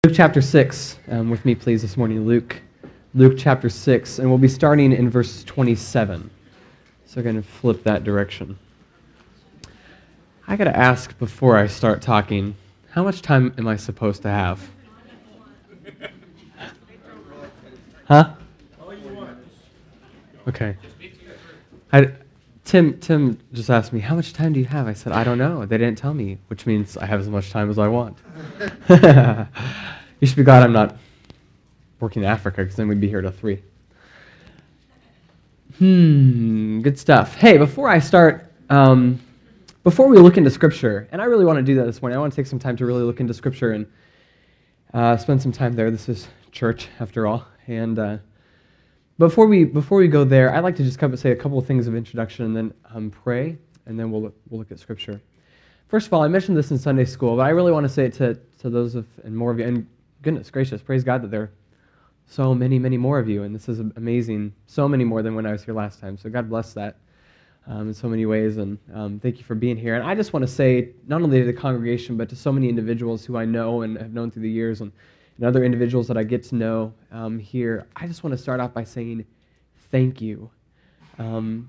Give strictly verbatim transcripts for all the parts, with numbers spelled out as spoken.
Luke chapter six, um, with me please this morning, Luke, Luke chapter six, and we'll be starting in verse twenty-seven. So I'm going to flip that direction. I got to ask before I start talking, how much time am I supposed to have? Huh? Okay. I, Tim, Tim just asked me, how much time do you have? I said, I don't know. They didn't tell me, which means I have as much time as I want. You should be glad I'm not working in Africa, because then we'd be here till three. Hmm, good stuff. Hey, before I start, um, before we look into Scripture, and I really want to do that this morning, I want to take some time to really look into Scripture and uh, spend some time there. This is church, after all. And uh, before we before we go there, I'd like to just come and say a couple of things of introduction, and then um, pray, and then we'll we'll look at Scripture. First of all, I mentioned this in Sunday school, but I really want to say it to, to those of, and more of you, and goodness gracious, praise God that there are so many, many more of you, and this is amazing, so many more than when I was here last time, so God bless that um, in so many ways, and um, thank you for being here. And I just want to say, not only to the congregation, but to so many individuals who I know and have known through the years, and, and other individuals that I get to know um, here, I just want to start off by saying thank you. Um,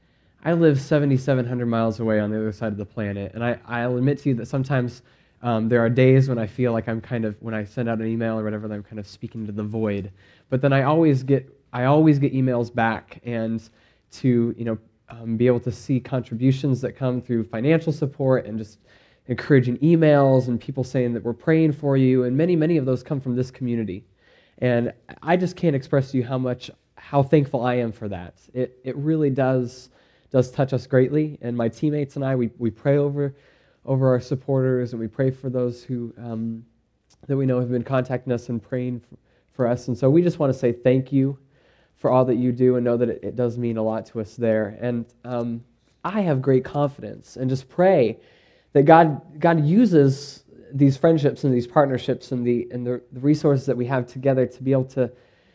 I live seventy-seven hundred miles away on the other side of the planet, and I, I'll admit to you that sometimes um, there are days when I feel like I'm kind of, when I send out an email or whatever, that I'm kind of speaking to the void. But then I always get, I always get emails back, and to, you know, um, be able to see contributions that come through financial support and just encouraging emails and people saying that we're praying for you, and many, many of those come from this community. And I just can't express to you how much, how thankful I am for that. It it really does does touch us greatly, and my teammates and I, we, we pray over over our supporters, and we pray for those who um, that we know have been contacting us and praying for, for us. And so we just want to say thank you for all that you do, and know that it, it does mean a lot to us there. And um, I have great confidence, and just pray that God God uses these friendships and these partnerships and the and the, the resources that we have together to be able to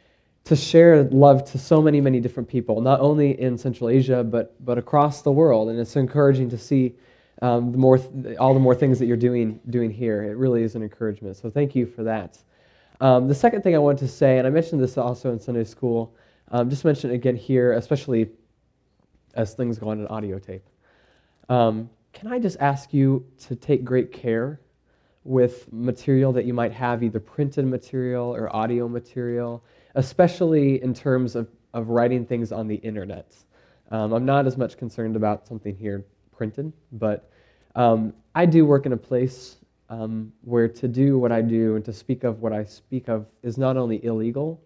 to share love to so many, many different people, not only in Central Asia, but but across the world. And it's encouraging to see um, the more th- all the more things that you're doing doing here. It really is an encouragement. So thank you for that. Um, the second thing I want to say, and I mentioned this also in Sunday school, um, just mention it again here, especially as things go on an audio tape. Um, can I just ask you to take great care with material that you might have, either printed material or audio material, especially in terms of, of writing things on the internet. Um, I'm not as much concerned about something here printed, but um, I do work in a place um, where to do what I do and to speak of what I speak of is not only illegal,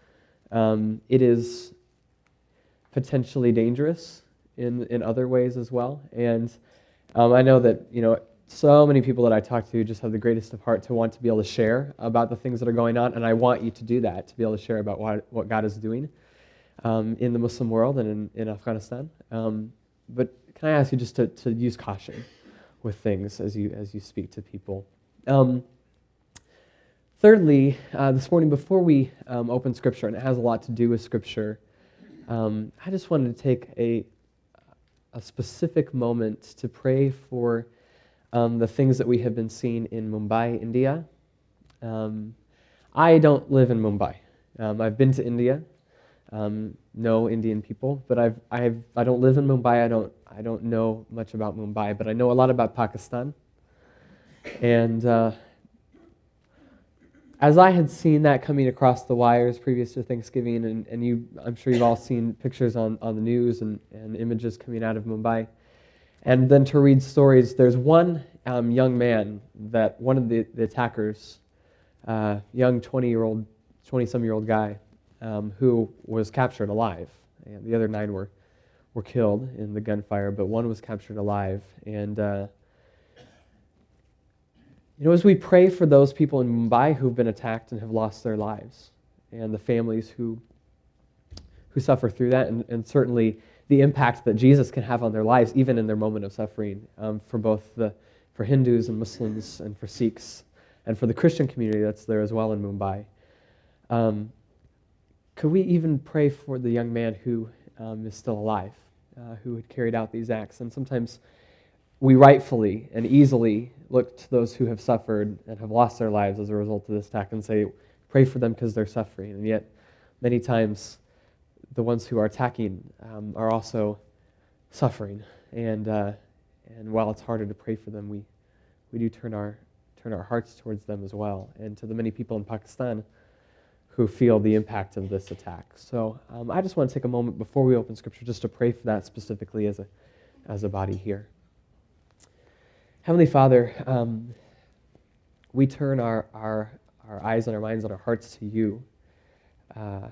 um, it is potentially dangerous in, in other ways as well. And um, I know that, you know, so many people that I talk to just have the greatest of heart to want to be able to share about the things that are going on, and I want you to do that, to be able to share about what, what God is doing um, in the Muslim world and in, in Afghanistan. Um, but can I ask you just to, to use caution with things as you as you speak to people? Um, thirdly, uh, this morning before we um, open Scripture, and it has a lot to do with Scripture, um, I just wanted to take a a specific moment to pray for Um, the things that we have been seeing in Mumbai, India. Um, I don't live in Mumbai. Um, I've been to India, um, know Indian people, but I've I've I don't live in Mumbai. I don't I don't know much about Mumbai, but I know a lot about Pakistan. And uh, as I had seen that coming across the wires previous to Thanksgiving, and, and you, I'm sure you've all seen pictures on, on the news and, and images coming out of Mumbai. And then to read stories, there's one um, young man that one of the, the attackers, uh, young twenty-year-old, twenty-some-year-old guy, um, who was captured alive. And the other nine were were killed in the gunfire, but one was captured alive. And uh, you know, as we pray for those people in Mumbai who've been attacked and have lost their lives, and the families who who suffer through that, and, and certainly the impact that Jesus can have on their lives, even in their moment of suffering, um, for both the for Hindus and Muslims, and for Sikhs, and for the Christian community that's there as well in Mumbai. Um, could we even pray for the young man who um, is still alive, uh, who had carried out these acts? And sometimes we rightfully and easily look to those who have suffered and have lost their lives as a result of this attack and say, pray for them because they're suffering. And yet, many times, the ones who are attacking um, are also suffering. And uh, and while it's harder to pray for them, we, we do turn our turn our hearts towards them as well, and to the many people in Pakistan who feel the impact of this attack. So um, I just want to take a moment before we open Scripture just to pray for that specifically as a as a body here. Heavenly Father, um, we turn our, our our eyes and our minds and our hearts to you. Uh,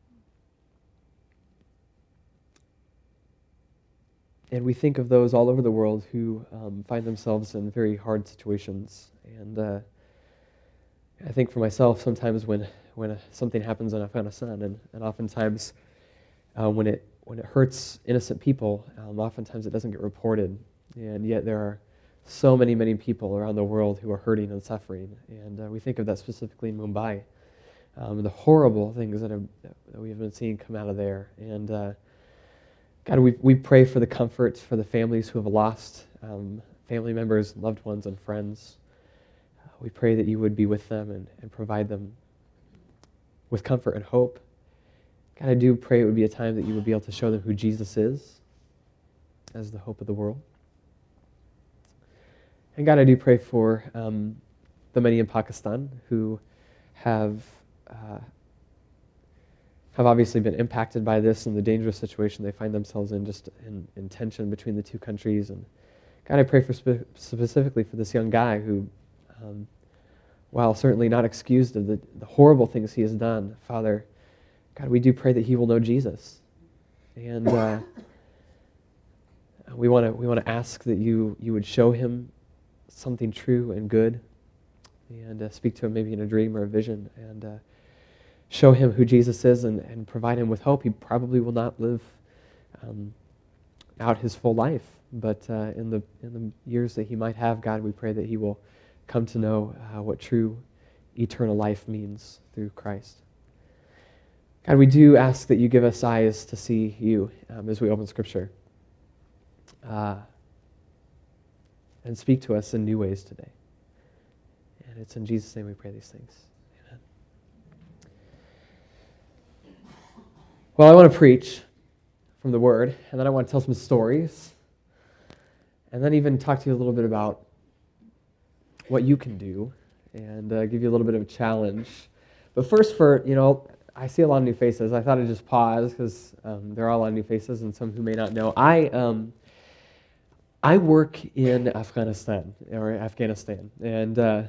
and we think of those all over the world who um, find themselves in very hard situations. And uh, I think for myself, sometimes when when something happens in Afghanistan, and, and oftentimes uh, when it when it hurts innocent people, um, oftentimes it doesn't get reported, and yet there are so many, many people around the world who are hurting and suffering, and uh, we think of that specifically in Mumbai, um, the horrible things that, have, that we have been seeing come out of there, and uh, God, we we pray for the comfort for the families who have lost um, family members, loved ones, and friends. Uh, we pray that you would be with them and, and provide them with comfort and hope. God, I do pray it would be a time that you would be able to show them who Jesus is as the hope of the world. And God, I do pray for um, the many in Pakistan who have uh, have obviously been impacted by this and the dangerous situation they find themselves in, just in, in tension between the two countries. And God, I pray for spe- specifically for this young guy who, um, while certainly not excused of the, the horrible things he has done, Father, God, we do pray that he will know Jesus. And uh, we want to we want to ask that you you would show him something true and good, and uh, speak to him maybe in a dream or a vision, and uh, show him who Jesus is, and, and provide him with hope. He probably will not live um, out his full life, but uh, in the in the years that he might have, God, we pray that he will come to know uh, what true eternal life means through Christ. God, we do ask that you give us eyes to see you um, as we open Scripture, uh, and speak to us in new ways today. And it's in Jesus' name we pray these things. Amen. Well, I want to preach from the Word, and then I want to tell some stories, and then even talk to you a little bit about what you can do, and uh, give you a little bit of a challenge. But first, for, you know, I see a lot of new faces. I thought I'd just pause because um, there are a lot of new faces and some who may not know. I um, I work in Afghanistan, or Afghanistan, and uh,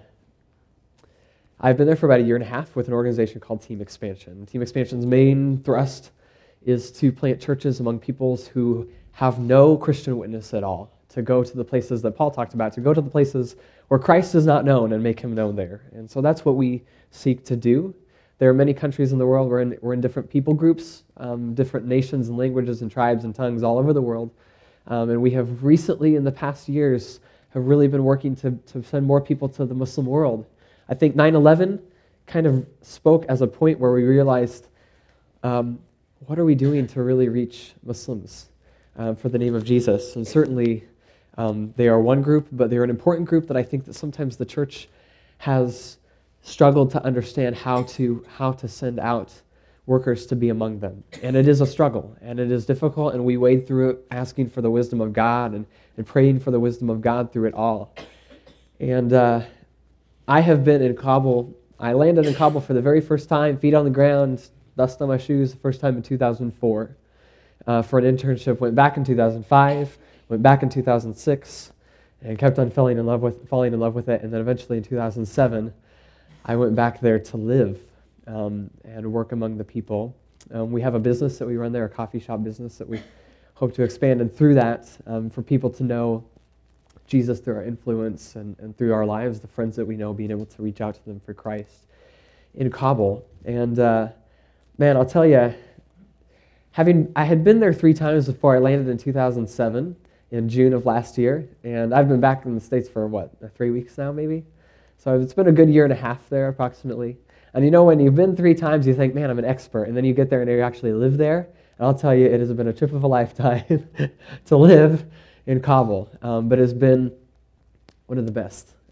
I've been there for about a year and a half with an organization called Team Expansion. Team Expansion's main thrust is to plant churches among peoples who have no Christian witness at all, to go to the places that Paul talked about, to go to the places where Christ is not known and make him known there. And so that's what we seek to do. There are many countries in the world. We're in, we're in different people groups, um, different nations and languages and tribes and tongues all over the world. Um, and we have recently, in the past years, have really been working to, to send more people to the Muslim world. I think nine eleven kind of spoke as a point where we realized, um, what are we doing to really reach Muslims uh, for the name of Jesus? And certainly um, they are one group, but they're an important group that I think that sometimes the church has struggled to understand how to how to send out workers to be among them. And it is a struggle, and it is difficult, and we wade through it asking for the wisdom of God and, and praying for the wisdom of God through it all. And uh, I have been in Kabul. I landed in Kabul for the very first time, feet on the ground, dust on my shoes, the first time in two thousand four uh, for an internship. Went back in two thousand five, went back in two thousand six, and kept on falling in love with falling in love with it. And then eventually in two thousand seven, I went back there to live um, and work among the people. Um, we have a business that we run there, a coffee shop business that we hope to expand, and through that, um, for people to know Jesus through our influence and, and through our lives, the friends that we know, being able to reach out to them for Christ in Kabul. And uh, man, I'll tell you, having I had been there three times before I landed in two thousand seven, in June of last year, and I've been back in the States for, what, three weeks now, maybe? So it's been a good year and a half there, approximately. And you know, when you've been three times, you think, man, I'm an expert. And then you get there and you actually live there. And I'll tell you, it has been a trip of a lifetime to live in Kabul. Um, but it's been one of the best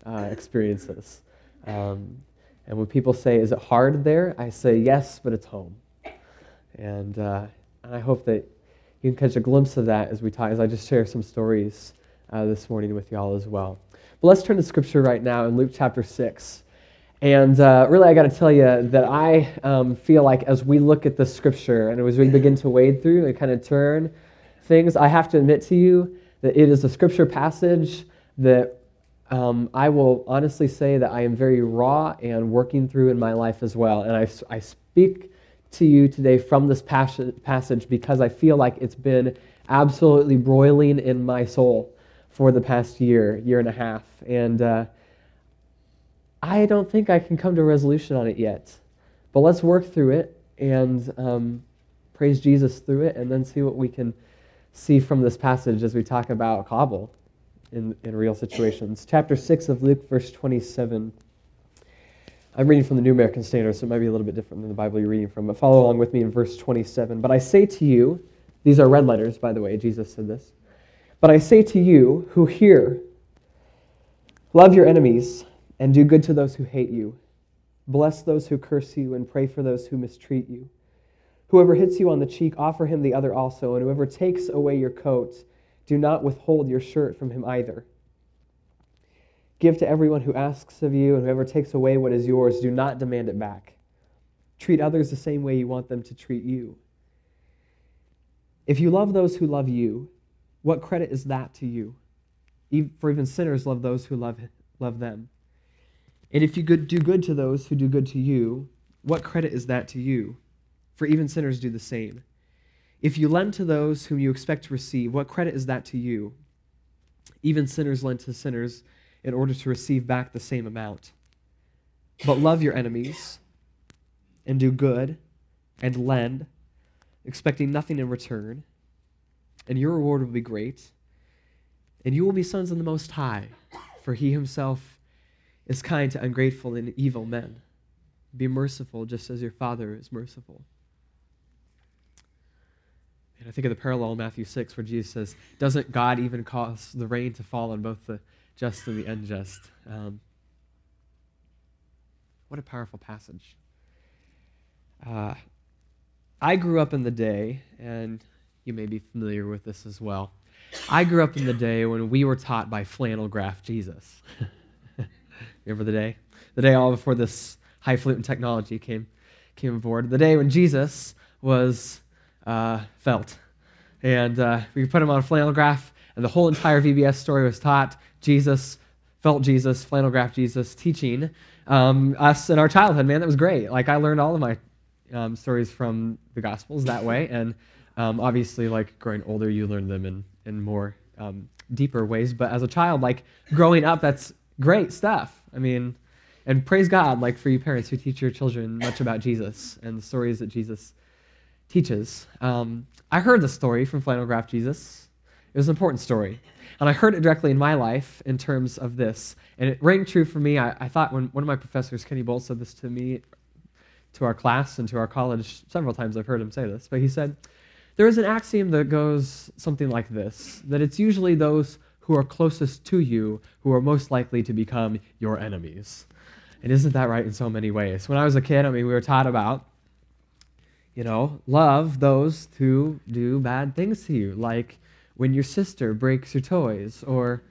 uh, experiences. Um, and when people say, is it hard there? I say, yes, but it's home. And, uh, and I hope that you can catch a glimpse of that as we talk, as I just share some stories uh, this morning with y'all as well. But let's turn to Scripture right now in Luke chapter six. And uh, really, I got to tell you that I um, feel like as we look at this Scripture and as we begin to wade through and kind of turn things, I have to admit to you that it is a Scripture passage that um, I will honestly say that I am very raw and working through in my life as well. And I, I speak to you today from this passage because I feel like it's been absolutely broiling in my soul for the past year, year and a half. And uh, I don't think I can come to a resolution on it yet. But let's work through it and um, praise Jesus through it and then see what we can see from this passage as we talk about Kabul in, in real situations. Chapter six of Luke, verse twenty-seven. I'm reading from the New American Standard, so it might be a little bit different than the Bible you're reading from, but follow along with me in verse twenty-seven. But I say to you, these are red letters, by the way, Jesus said this. But I say to you who hear, love your enemies and do good to those who hate you. Bless those who curse you and pray for those who mistreat you. Whoever hits you on the cheek, offer him the other also, and whoever takes away your coat, do not withhold your shirt from him either. Give to everyone who asks of you, and whoever takes away what is yours, do not demand it back. Treat others the same way you want them to treat you. If you love those who love you, what credit is that to you? For even sinners love those who love, love them. And if you do good to those who do good to you, what credit is that to you? For even sinners do the same. If you lend to those whom you expect to receive, what credit is that to you? Even sinners lend to sinners in order to receive back the same amount. But love your enemies, and do good, and lend, expecting nothing in return, and your reward will be great, and you will be sons of the Most High, for he himself is kind to ungrateful and evil men. Be merciful just as your Father is merciful. And I think of the parallel in Matthew six where Jesus says, doesn't God even cause the rain to fall on both the just and the unjust? Um, what a powerful passage. Uh, I grew up in the day, and you may be familiar with this as well. I grew up in the day when we were taught by flannel graph Jesus. Remember the day? The day all before this highfalutin technology came came aboard. The day when Jesus was uh, felt. And uh, we put him on a flannel graph, and the whole entire V B S story was taught. Jesus, felt Jesus, flannel graph Jesus, teaching um, us in our childhood. Man, that was great. Like, I learned all of my um, stories from the Gospels that way, and um, obviously, like, growing older, you learn them in, in more um, deeper ways. But as a child, like, growing up, that's great stuff. I mean, and praise God, like, for you parents who teach your children much about Jesus and the stories that Jesus teaches. Um, I heard the story from flannel graph Jesus. It was an important story. And I heard it directly in my life in terms of this. And it rang true for me. I, I thought when one of my professors, Kenny Bolt, said this to me, to our class and to our college, several times I've heard him say this, but he said, there is an axiom that goes something like this, that it's usually those who are closest to you who are most likely to become your enemies. And isn't that right in so many ways? When I was a kid, I mean, we were taught about, you know, love those who do bad things to you, like when your sister breaks your toys, or,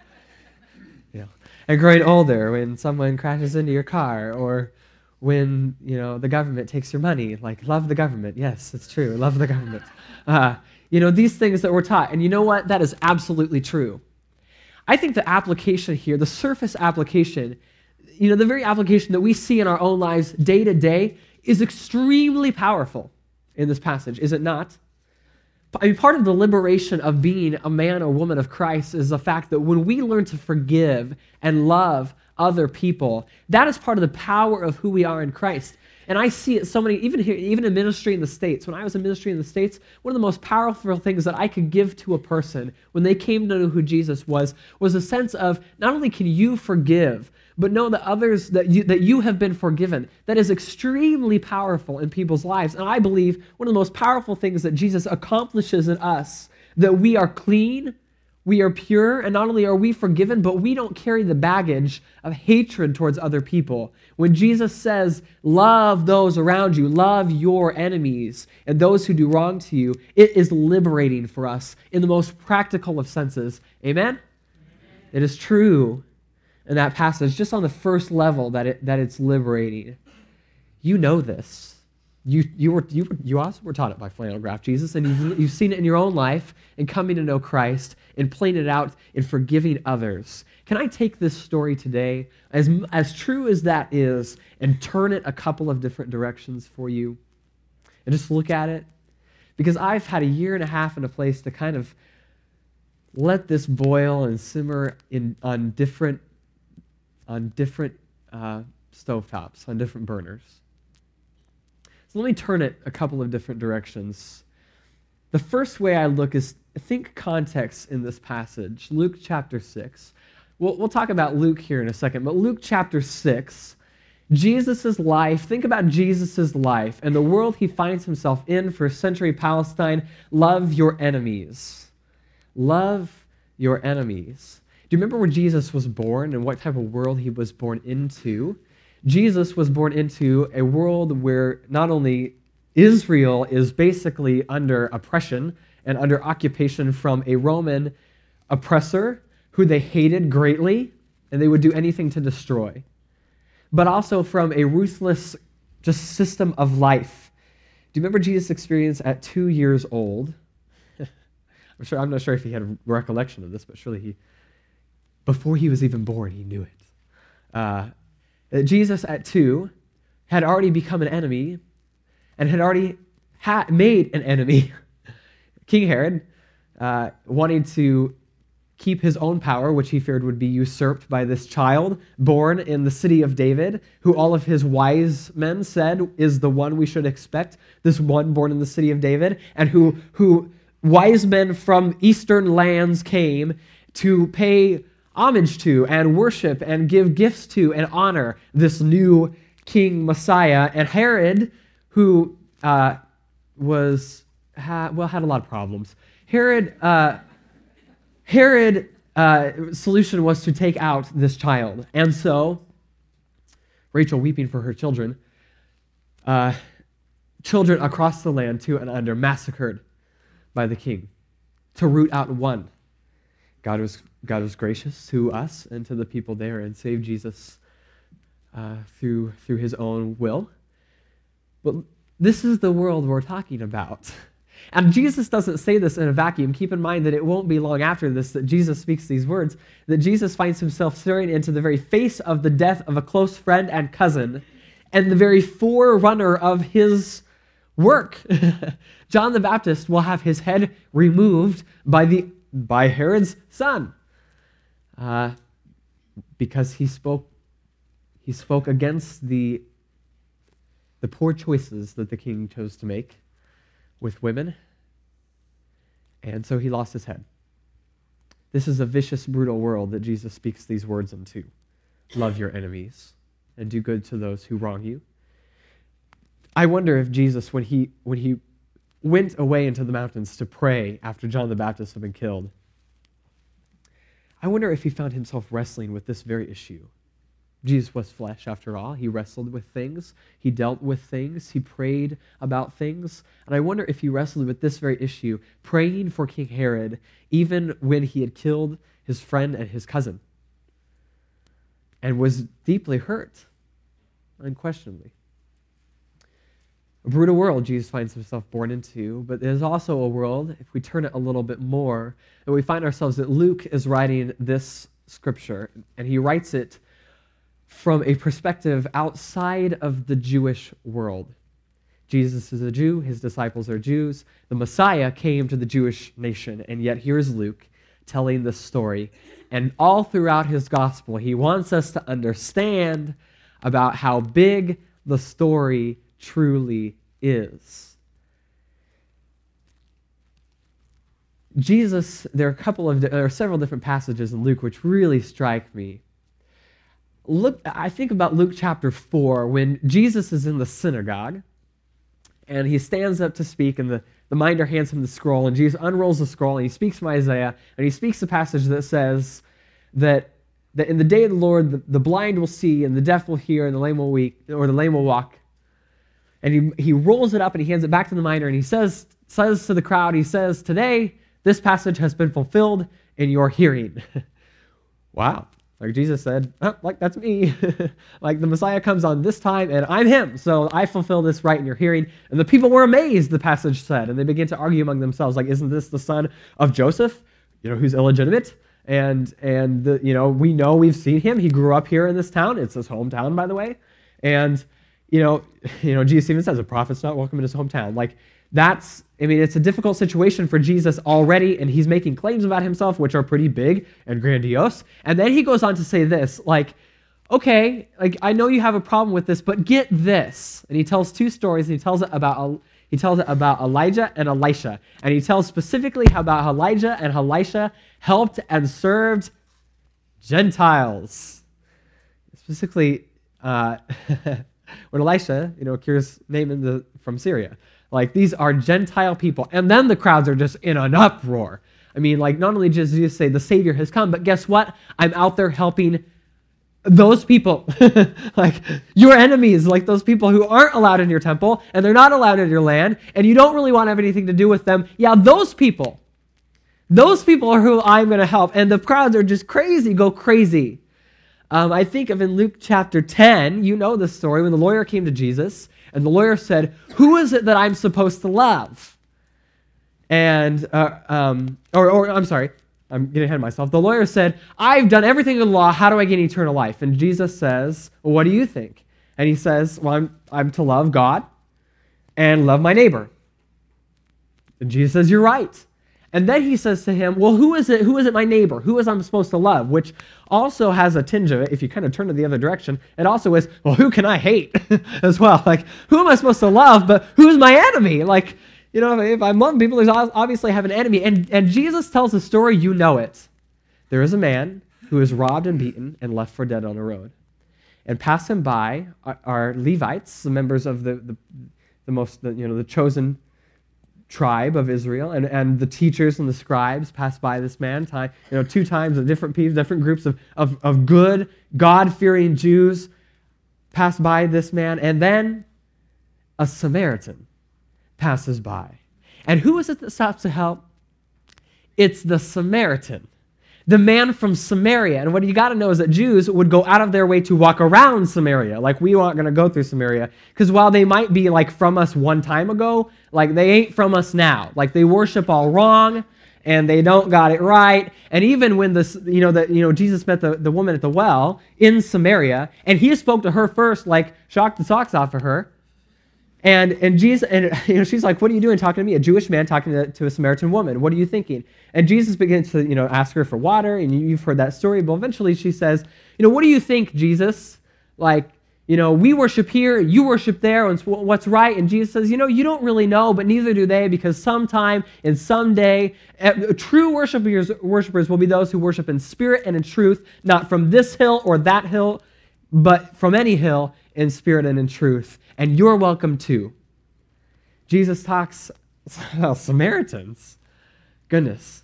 you know, and growing older, when someone crashes into your car, or when, you know, the government takes your money, like, love the government. Yes, it's true, love the government. Uh, you know, these things that we're taught, and you know what? That is absolutely true. I think the application here, the surface application, you know, the very application that we see in our own lives day to day is extremely powerful in this passage, is it not? I mean, part of the liberation of being a man or woman of Christ is the fact that when we learn to forgive and love other people, that is part of the power of who we are in Christ. And I see it so many, even here, even in ministry in the States. When I was in ministry in the States, one of the most powerful things that I could give to a person when they came to know who Jesus was, was a sense of not only can you forgive, but know that others, that you, that you have been forgiven. That is extremely powerful in people's lives. And I believe one of the most powerful things that Jesus accomplishes in us, that we are clean, We are pure, and not only are we forgiven, but we don't carry the baggage of hatred towards other people. When Jesus says, love those around you, love your enemies, and those who do wrong to you, it is liberating for us in the most practical of senses. Amen? Amen. It is true in that passage, just on the first level, that it that it's liberating. You know this. You you were you you also were taught it by flannel graph Jesus, and you've, you've seen it in your own life in coming to know Christ and playing it out in forgiving others. Can I take this story today, as as true as that is, and turn it a couple of different directions for you, and just look at it? Because I've had a year and a half in a place to kind of let this boil and simmer in on different on different uh, stovetops, on different burners. So let me turn it a couple of different directions. The first way I look is think context in this passage, Luke chapter six. We'll, we'll talk about Luke here in a second, but Luke chapter six, Jesus' life, think about Jesus' life and the world he finds himself in first century Palestine. Love your enemies. Love your enemies. Do you remember where Jesus was born and what type of world he was born into? Jesus was born into a world where not only Israel is basically under oppression and under occupation from a Roman oppressor who they hated greatly, and they would do anything to destroy, but also from a ruthless just system of life. Do you remember Jesus' experience at two years old? I'm sure I'm not sure if he had a recollection of this, but surely he, before he was even born, he knew it. Uh, Jesus at two had already become an enemy and had already ha- made an enemy. King Herod, uh, wanting to keep his own power, which he feared would be usurped by this child born in the city of David, who all of his wise men said is the one we should expect, this one born in the city of David, and who, who wise men from eastern lands came to pay homage to and worship and give gifts to and honor this new king Messiah. And Herod, who uh, was, ha, well, had a lot of problems. Herod, uh, Herod, uh, solution was to take out this child. And so, Rachel weeping for her children, uh, children across the land, two and under, massacred by the king to root out one. God was God was gracious to us and to the people there and saved Jesus uh, through through his own will. But this is the world we're talking about. And Jesus doesn't say this in a vacuum. Keep in mind that it won't be long after this that Jesus speaks these words, that Jesus finds himself staring into the very face of the death of a close friend and cousin and the very forerunner of his work. John the Baptist will have his head removed by the by Herod's son, uh, because he spoke he spoke against the the poor choices that the king chose to make with women, and so he lost his head. This is a vicious, brutal world that Jesus speaks these words into. Love your enemies and do good to those who wrong you. I wonder if Jesus, when he when he went away into the mountains to pray after John the Baptist had been killed, I wonder if he found himself wrestling with this very issue. Jesus was flesh, after all. He wrestled with things. He dealt with things. He prayed about things. And I wonder if he wrestled with this very issue, praying for King Herod, even when he had killed his friend and his cousin, and was deeply hurt, unquestionably. A brutal world Jesus finds himself born into, but there's also a world, if we turn it a little bit more, and we find ourselves that Luke is writing this scripture, and he writes it from a perspective outside of the Jewish world. Jesus is a Jew, his disciples are Jews, the Messiah came to the Jewish nation, and yet here's Luke telling this story, and all throughout his gospel, he wants us to understand about how big the story truly is. Jesus, there are a couple of, there are several different passages in Luke which really strike me. Look, I think about Luke chapter four when Jesus is in the synagogue And he stands up to speak, and the, the minder hands him the scroll, and Jesus unrolls the scroll, and he speaks from Isaiah, and he speaks the passage that says that, that in the day of the Lord, the, the blind will see, and the deaf will hear, and the lame will weak, or the lame will walk. And he, he rolls it up, and he hands it back to the minder, and he says, says to the crowd, he says, today, this passage has been fulfilled in your hearing. Wow. Like Jesus said, oh, like that's me. Like the Messiah comes on this time and I'm him. So I fulfill this right in your hearing. And the people were amazed, the passage said. And they began to argue among themselves, like, isn't this the son of Joseph, you know, who's illegitimate? And, and the, you know, we know we've seen him. He grew up here in this town. It's his hometown, by the way. And, you know, you know, Jesus even says, a prophet's not welcome in his hometown. Like that's, I mean, it's a difficult situation for Jesus already, and he's making claims about himself, which are pretty big and grandiose. And then he goes on to say this, like, okay, like I know you have a problem with this, but get this. And he tells two stories, and he tells it about he tells it about Elijah and Elisha, and he tells specifically how about Elijah and Elisha helped and served Gentiles. Specifically, uh, when Elisha, you know, cures Naaman the, from Syria. Like, these are Gentile people. And then the crowds are just in an uproar. I mean, like, not only does Jesus say the Savior has come, but guess what? I'm out there helping those people. Like, your enemies, like those people who aren't allowed in your temple, and they're not allowed in your land, and you don't really want to have anything to do with them. Yeah, those people. Those people are who I'm going to help. And the crowds are just crazy, go crazy. Um, I think of in Luke chapter ten, you know the story, when the lawyer came to Jesus, and the lawyer said, who is it that I'm supposed to love? And, uh, um, or, or I'm sorry, I'm getting ahead of myself. The lawyer said, I've done everything in the law. How do I get eternal life? And Jesus says, well, what do you think? And he says, well, I'm, I'm to love God and love my neighbor. And Jesus says, you're right. And then he says to him, well, who is it? Who is it my neighbor? Who is I'm supposed to love? Which also has a tinge of it. If you kind of turn to the other direction, it also is, well, who can I hate as well? Like, who am I supposed to love, but who's my enemy? Like, you know, if I'm loving people, there's obviously have an enemy. And, and Jesus tells the story, you know it. There is a man who is robbed and beaten and left for dead on a road. And pass him by are, are Levites, the members of the, the, the most, the, you know, the chosen tribe of Israel, and, and the teachers and the scribes pass by this man, time, you know, two times, of different people, different groups of, of, of good, God-fearing Jews pass by this man, and then a Samaritan passes by. And who is it that stops to help? It's the Samaritan, the man from Samaria. And what you got to know is that Jews would go out of their way to walk around Samaria. Like, we aren't going to go through Samaria, because while they might be like from us one time ago, like they ain't from us now. Like, they worship all wrong, and they don't got it right. And even when this, you know, that you know, Jesus met the, the woman at the well in Samaria, and he spoke to her first, like shocked the socks off of her. And and Jesus, and you know, she's like, what are you doing talking to me? A Jewish man talking to, to a Samaritan woman. What are you thinking? And Jesus begins to, you know, ask her for water, and you, you've heard that story. But eventually she says, you know, what do you think, Jesus? Like, you know, we worship here, you worship there, and what's right? And Jesus says, you know, you don't really know, but neither do they, because sometime and someday, true worshipers, worshipers will be those who worship in spirit and in truth, not from this hill or that hill, but from any hill in spirit and in truth. And you're welcome too. Jesus talks about Samaritans. Goodness.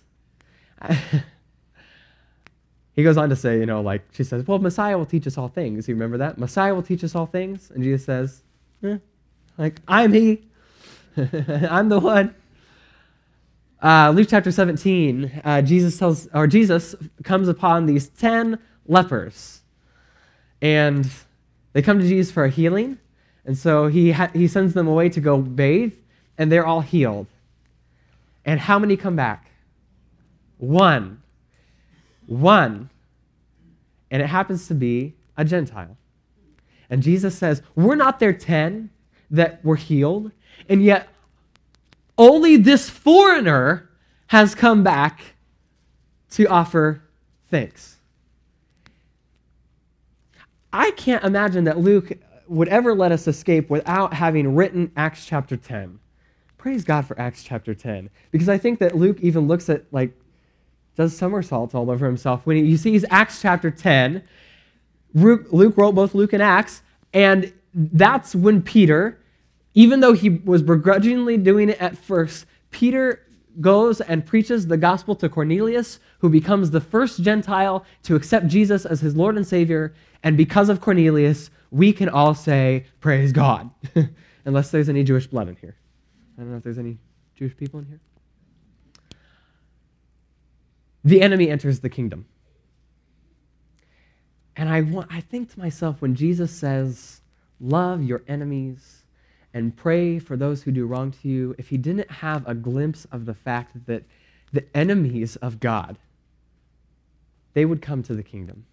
He goes on to say, you know, like, she says, well, Messiah will teach us all things. You remember that? Messiah will teach us all things. And Jesus says, eh, like, I'm he. I'm the one. Uh, Luke chapter seventeen, uh, Jesus tells, or Jesus comes upon these ten lepers. And they come to Jesus for a healing. And so he ha- he sends them away to go bathe, and they're all healed. And how many come back? One. One. And it happens to be a Gentile. And Jesus says, we're not there ten that were healed, and yet only this foreigner has come back to offer thanks. I can't imagine that Luke would ever let us escape without having written Acts chapter ten. Praise God for Acts chapter ten. Because I think that Luke even looks at, like, does somersaults all over himself. When he sees Acts chapter ten, Luke wrote both Luke and Acts, and that's when Peter Even though he was begrudgingly doing it at first, Peter goes and preaches the gospel to Cornelius, who becomes the first Gentile to accept Jesus as his Lord and Savior. And because of Cornelius, we can all say, praise God. Unless there's any Jewish blood in here. I don't know if there's any Jewish people in here. The enemy enters the kingdom. And I, want, I think to myself, when Jesus says, love your enemies and pray for those who do wrong to you, if he didn't have a glimpse of the fact that the enemies of God, they would come to the kingdom.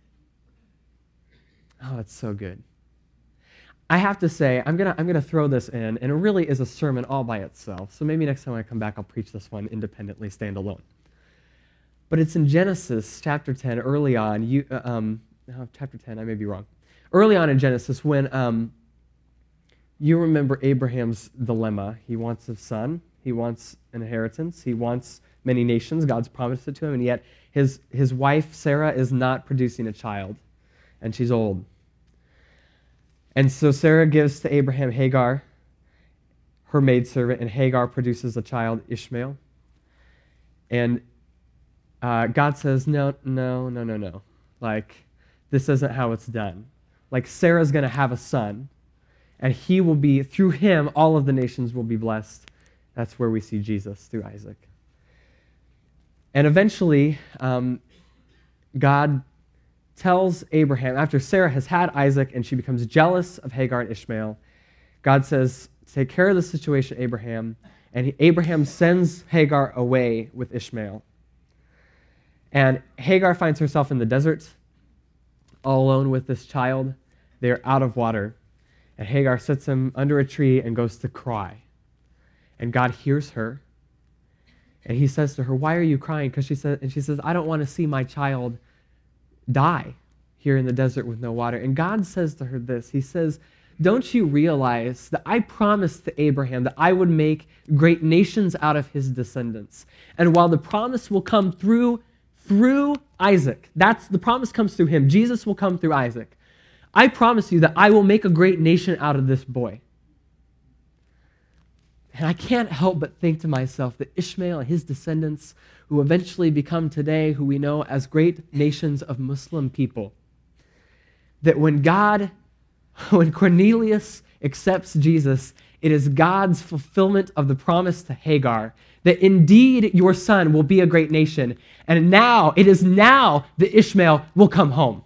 Oh, it's so good. I have to say, I'm gonna I'm gonna throw this in, and it really is a sermon all by itself. So maybe next time I come back, I'll preach this one independently, stand alone. But it's in Genesis chapter ten, early on. You, uh, um, no, chapter ten, I may be wrong. Early on in Genesis, when um, you remember Abraham's dilemma. He wants a son. He wants an inheritance. He wants many nations. God's promised it to him, and yet his his wife Sarah is not producing a child, and she's old. And so Sarah gives to Abraham Hagar, her maidservant, and Hagar produces a child, Ishmael. And uh, God says, no, no, no, no, no. Like, this isn't how it's done. Like, Sarah's going to have a son, and he will be, through him, all of the nations will be blessed. That's where we see Jesus, through Isaac. And eventually, um, God tells Abraham, after Sarah has had Isaac and she becomes jealous of Hagar and Ishmael, God says, take care of the situation, Abraham. And he, Abraham sends Hagar away with Ishmael. And Hagar finds herself in the desert, all alone with this child. They're out of water. And Hagar sits him under a tree and goes to cry. And God hears her. And he says to her, why are you crying? Because she says, and she says, I don't want to see my child die here in the desert with no water. And God says to her this, he says, don't you realize that I promised to Abraham that I would make great nations out of his descendants? And while the promise will come through, through Isaac, that's the promise comes through him. Jesus will come through Isaac. I promise you that I will make a great nation out of this boy. And I can't help but think to myself that Ishmael and his descendants, who eventually become today who we know as great nations of Muslim people, that when God, when Cornelius accepts Jesus, it is God's fulfillment of the promise to Hagar, that indeed your son will be a great nation, and now, it is now that Ishmael will come home.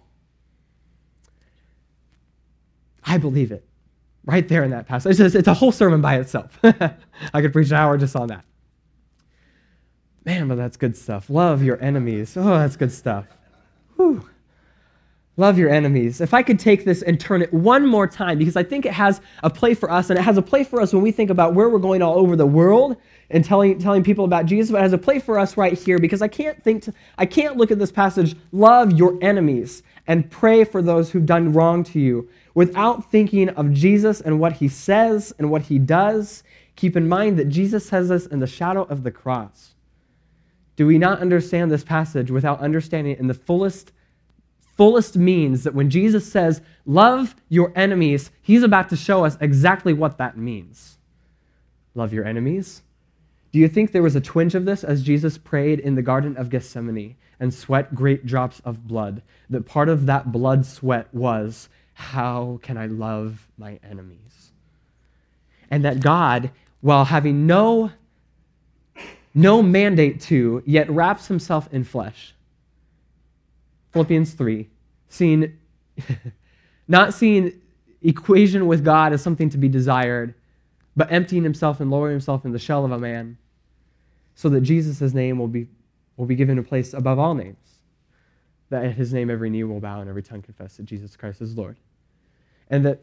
I believe it. Right there in that passage. It's, just, it's a whole sermon by itself. I could preach an hour just on that. Man, but that's good stuff. Love your enemies. Oh, that's good stuff. Whew. Love your enemies. If I could take this and turn it one more time, because I think it has a play for us, and it has a play for us when we think about where we're going all over the world and telling telling people about Jesus, but it has a play for us right here, because I can't think to, I can't look at this passage, love your enemies and pray for those who've done wrong to you, without thinking of Jesus and what he says and what he does. Keep in mind that Jesus says this in the shadow of the cross. Do we not understand this passage without understanding it in the fullest, fullest means that when Jesus says, love your enemies, he's about to show us exactly what that means. Love your enemies? Do you think there was a twinge of this as Jesus prayed in the Garden of Gethsemane and sweat great drops of blood? That part of that blood sweat was, how can I love my enemies? And that God, while having no, no mandate to, yet wraps himself in flesh. Philippians three, seeing, not seeing equation with God as something to be desired, but emptying himself and lowering himself in the shell of a man, so that Jesus' name will be, will be given a place above all names, that at his name every knee will bow and every tongue confess that Jesus Christ is Lord. And that,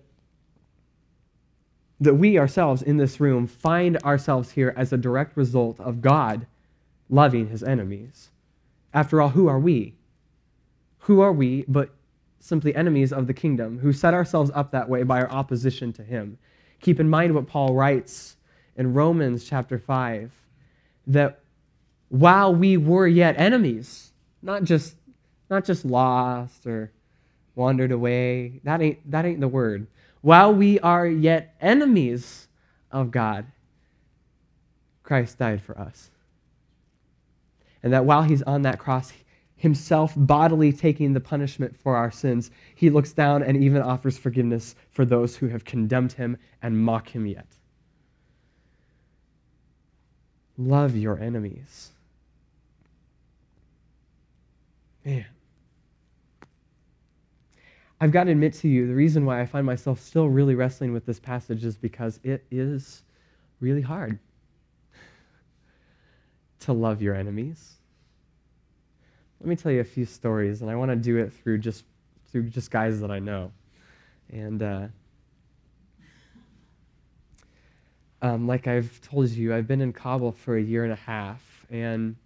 that we ourselves in this room find ourselves here as a direct result of God loving his enemies. After all, who are we? Who are we but simply enemies of the kingdom who set ourselves up that way by our opposition to him? Keep in mind what Paul writes in Romans chapter five, that while we were yet enemies, not just, not just lost or wandered away. That ain't, that ain't the word. While we are yet enemies of God, Christ died for us. And that while he's on that cross, himself bodily taking the punishment for our sins, he looks down and even offers forgiveness for those who have condemned him and mock him yet. Love your enemies. Man. I've got to admit to you, the reason why I find myself still really wrestling with this passage is because it is really hard to love your enemies. Let me tell you a few stories, and I want to do it through just through just guys that I know. And uh, um, like I've told you, I've been in Kabul for a year and a half, and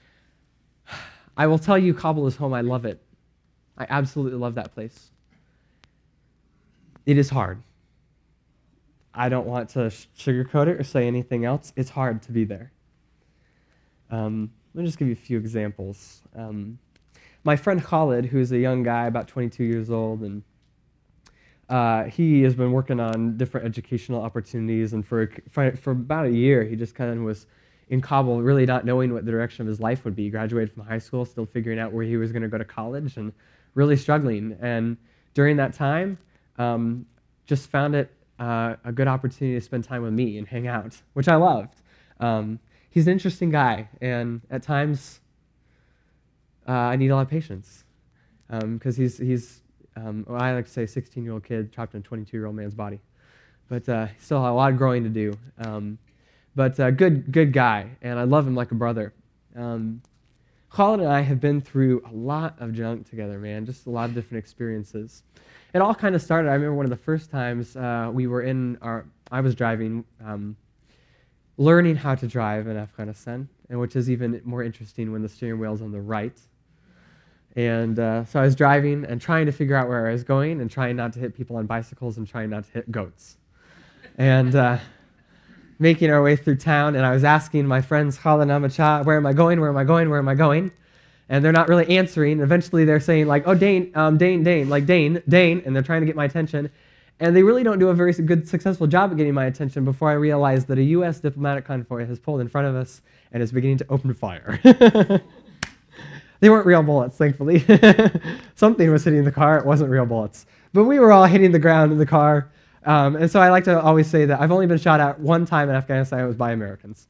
I will tell you, Kabul is home. I love it. I absolutely love that place. It is hard. I don't want to sugarcoat it or say anything else. It's hard to be there. Um, let me just give you a few examples. Um, my friend Khalid, who is a young guy, about twenty-two years old, and uh, he has been working on different educational opportunities, and for, for, for about a year, he just kind of was in Kabul, really not knowing what the direction of his life would be. He graduated from high school, still figuring out where he was going to go to college, and really struggling. And during that time, um, just found it uh, a good opportunity to spend time with me and hang out, which I loved. Um, he's an interesting guy, and at times uh, I need a lot of patience because um, he's, he's um, well, I like to say, a sixteen-year-old kid trapped in a twenty-two-year-old man's body. But uh, still has a lot of growing to do. Um, but uh, good, good guy, and I love him like a brother. Um, Khalid and I have been through a lot of junk together, man, just a lot of different experiences. It all kind of started, I remember one of the first times uh, we were in our, I was driving, um, learning how to drive in Afghanistan, and which is even more interesting when the steering wheel's on the right. And uh, so I was driving and trying to figure out where I was going and trying not to hit people on bicycles and trying not to hit goats. And uh, making our way through town, and I was asking my friends, Khalid and Amacha, where am I going, where am I going, where am I going? And they're not really answering. Eventually they're saying like, oh, Dane, um, Dane, Dane, like Dane, Dane, and they're trying to get my attention. And they really don't do a very good, successful job at getting my attention before I realize that a U S diplomatic convoy has pulled in front of us and is beginning to open fire. They weren't real bullets, thankfully. Something was hitting the car. It wasn't real bullets. But we were all hitting the ground in the car. Um, and so I like to always say that I've only been shot at one time in Afghanistan. It was by Americans.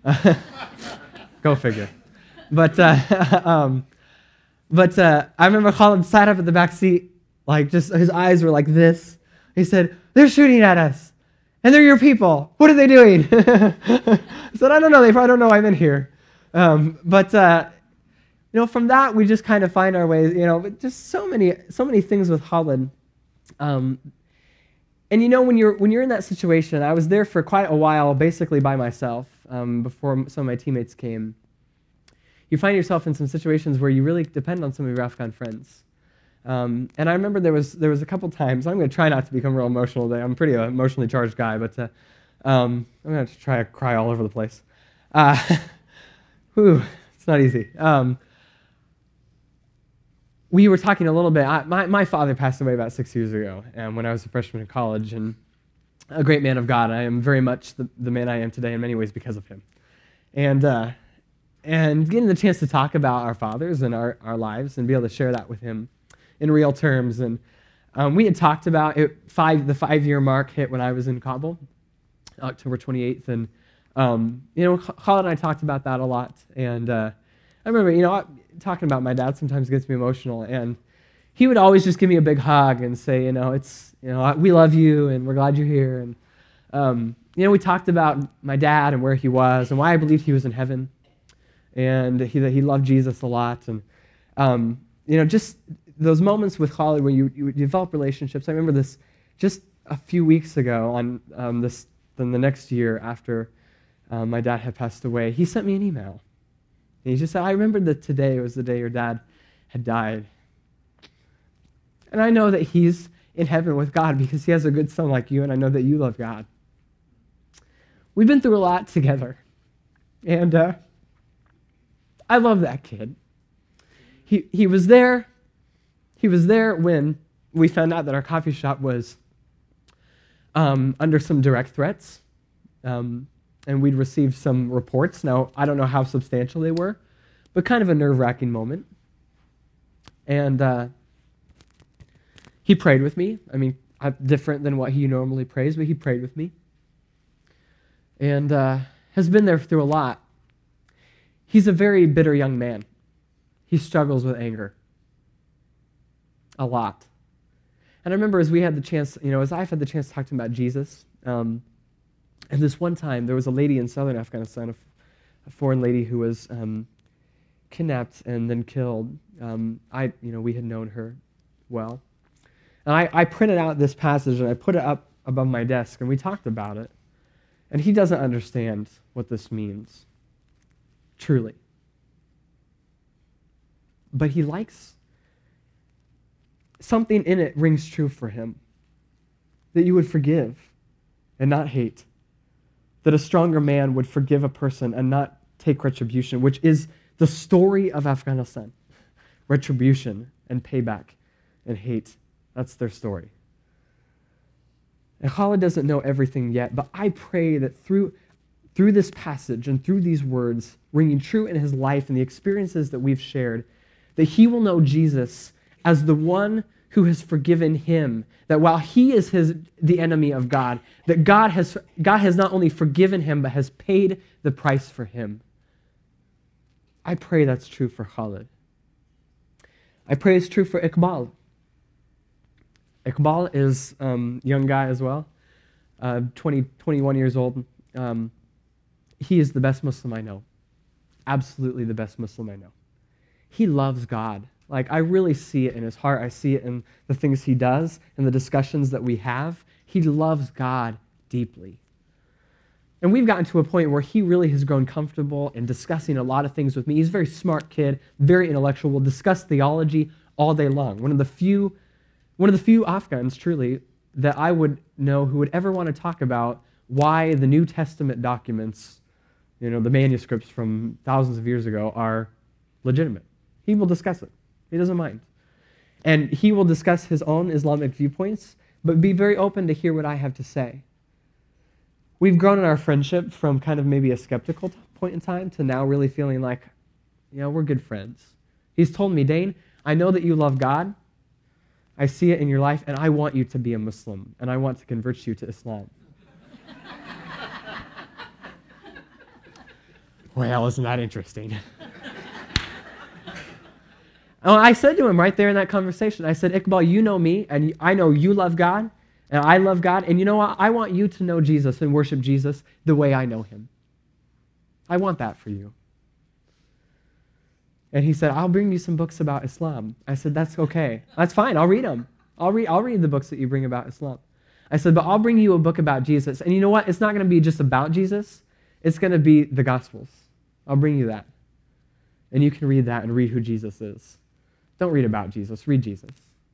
Go figure. But uh, um, but uh, I remember Khalid sat up at the back seat, like just his eyes were like this. He said, "They're shooting at us, and they're your people. What are they doing?" I said, "I don't know. They probably don't know I'm in here." Um, but uh, you know, from that we just kind of find our ways. You know, but just so many so many things with Khalid. Um, and you know, when you're when you're in that situation, I was there for quite a while, basically by myself, um, before some of my teammates came. You find yourself in some situations where you really depend on some of your Afghan friends. Um, and I remember there was there was a couple times, I'm going to try not to become real emotional today. I'm a pretty uh, emotionally charged guy, but uh, um, I'm going to try to cry all over the place. Uh, whew, it's not easy. Um, we were talking a little bit. I, my, my father passed away about six years ago um, when I was a freshman in college, and a great man of God. I am very much the, the man I am today in many ways because of him. And uh, and getting the chance to talk about our fathers and our, our lives and be able to share that with him in real terms. And um, we had talked about it, five, the five-year mark hit when I was in Kabul, October twenty-eighth. And, um, you know, Khalid and I talked about that a lot. And uh, I remember, you know, talking about my dad sometimes gets me emotional. And he would always just give me a big hug and say, you know, it's, you know, we love you and we're glad you're here. And, um, you know, we talked about my dad and where he was and why I believed he was in heaven. And he, that he loved Jesus a lot. And, um, you know, just those moments with Khalid where you, you develop relationships. I remember this just a few weeks ago, on um, this, then the next year after um, my dad had passed away, he sent me an email. And he just said, I remembered that today was the day your dad had died. And I know that he's in heaven with God because he has a good son like you, and I know that you love God. We've been through a lot together. And, uh, I love that kid. He he was there. He was there when we found out that our coffee shop was um, under some direct threats Um, and we'd received some reports. Now, I don't know how substantial they were, but kind of a nerve-wracking moment. And uh, he prayed with me. I mean, I'm different than what he normally prays, but he prayed with me. And uh, has been there through a lot. He's a very bitter young man. He struggles with anger. A lot. And I remember as we had the chance, you know, as I've had the chance to talk to him about Jesus, um, and this one time there was a lady in southern Afghanistan, a, f- a foreign lady who was um, kidnapped and then killed. Um, I, you know, we had known her well. And I, I printed out this passage and I put it up above my desk and we talked about it. And he doesn't understand what this means, truly. But he likes, something in it rings true for him, that you would forgive and not hate, that a stronger man would forgive a person and not take retribution, which is the story of Afghanistan. Retribution and payback and hate, that's their story. And Khalid doesn't know everything yet, but I pray that through, through this passage and through these words ringing true in his life and the experiences that we've shared, that he will know Jesus as the one who has forgiven him, that while he is his, the enemy of God, that God has, God has not only forgiven him, but has paid the price for him. I pray that's true for Khalid. I pray it's true for Iqbal. Iqbal is a um, young guy as well, uh, twenty, twenty-one years old. Um, he is the best Muslim I know. Absolutely the best Muslim I know. He loves God. Like, I really see it in his heart. I see it in the things he does and the discussions that we have. He loves God deeply. And we've gotten to a point where he really has grown comfortable in discussing a lot of things with me. He's a very smart kid, very intellectual, will discuss theology all day long. One of the few One of the few Afghans, truly, that I would know who would ever want to talk about why the New Testament documents, you know, the manuscripts from thousands of years ago, are legitimate. He will discuss it. He doesn't mind. And he will discuss his own Islamic viewpoints, but be very open to hear what I have to say. We've grown in our friendship from kind of maybe a skeptical point in time to now really feeling like, you know, we're good friends. He's told me, Dane, I know that you love God. I see it in your life, and I want you to be a Muslim, and I want to convert you to Islam. Well, isn't that interesting? And I said to him right there in that conversation, I said, Iqbal, you know me, and I know you love God, and I love God, and you know what? I want you to know Jesus and worship Jesus the way I know him. I want that for you. And he said, I'll bring you some books about Islam. I said, that's okay. That's fine. I'll read them. I'll read, I'll read the books that you bring about Islam. I said, but I'll bring you a book about Jesus. And you know what? It's not going to be just about Jesus. It's going to be the Gospels. I'll bring you that. And you can read that and read who Jesus is. Don't read about Jesus. Read Jesus.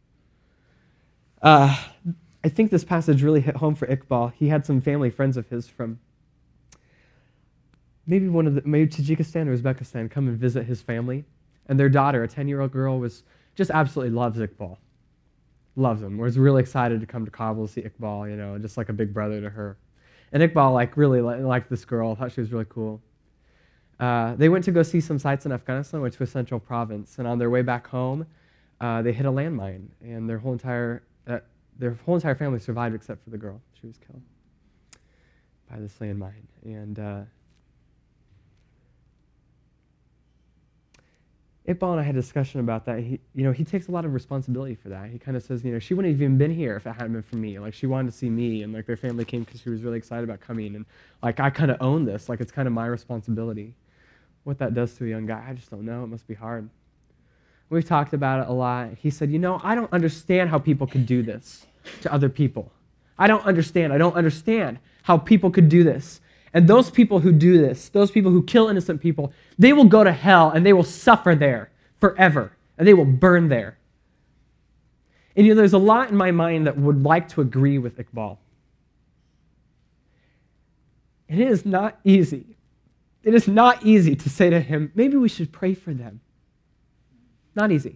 Uh, I think this passage really hit home for Iqbal. He had some family friends of his from maybe one of the, maybe Tajikistan or Uzbekistan come and visit his family. And their daughter, a ten-year-old girl, was just absolutely loves Iqbal. Loves him. Was really excited to come to Kabul to see Iqbal, you know, just like a big brother to her. And Iqbal, like, really li- liked this girl, thought she was really cool. Uh, they went to go see some sites in Afghanistan, went to a central province, and on their way back home, uh, they hit a landmine, and their whole entire uh, their whole entire family survived except for the girl. She was killed by this landmine. And uh, Iqbal and I had a discussion about that. He, you know, he takes a lot of responsibility for that. He kind of says, you know, she wouldn't have even been here if it hadn't been for me. Like, she wanted to see me, and like their family came because she was really excited about coming. And like, I kind of own this. Like, it's kind of my responsibility. What that does to a young guy, I just don't know. It must be hard. We've talked about it a lot. He said, you know, I don't understand how people could do this to other people. I don't understand. I don't understand how people could do this. And those people who do this, those people who kill innocent people, they will go to hell and they will suffer there forever. And they will burn there. And you know, there's a lot in my mind that would like to agree with Iqbal. And it is not easy. It is not easy to say to him, maybe we should pray for them. Not easy.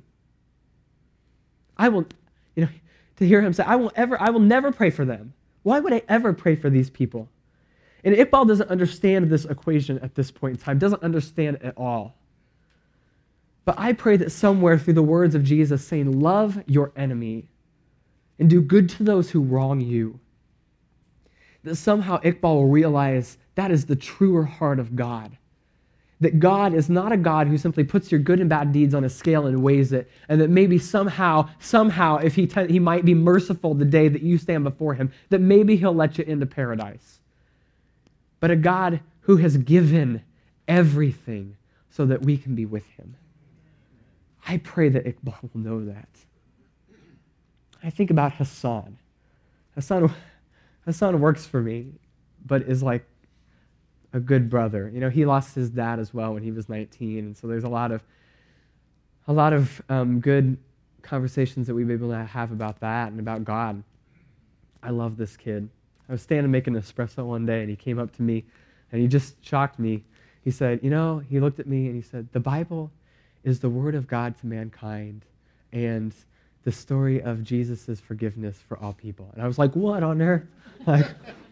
I will, you know, to hear him say, I will ever, I will never pray for them. Why would I ever pray for these people? And Iqbal doesn't understand this equation at this point in time, doesn't understand it at all. But I pray that somewhere through the words of Jesus saying, love your enemy and do good to those who wrong you, that somehow Iqbal will realize that is the truer heart of God. That God is not a God who simply puts your good and bad deeds on a scale and weighs it, and that maybe somehow, somehow, if he, te- he might be merciful the day that you stand before him, that maybe he'll let you into paradise. But a God who has given everything so that we can be with him. I pray that Iqbal will know that. I think about Hassan. Hassan, Hassan works for me, but is like a good brother. You know, he lost his dad as well when he was nineteen, and so there's a lot of a lot of um, good conversations that we've been able to have about that and about God. I love this kid. I was standing making an espresso one day, and he came up to me, and he just shocked me. He said, you know, he looked at me, and he said, the Bible is the word of God to mankind, and the story of Jesus' forgiveness for all people. And I was like, what on earth? Like,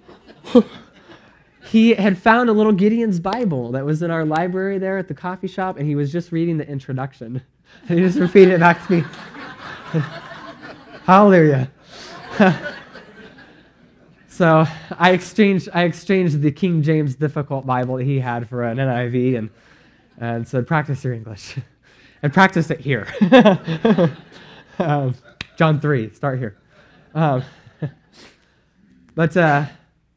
he had found a little Gideon's Bible that was in our library there at the coffee shop, and he was just reading the introduction. And he just repeated it back to me. Hallelujah. So I exchanged I exchanged the King James difficult Bible that he had for an N I V and, and said, practice your English. And practice it here. um, John three, start here. Um, but uh,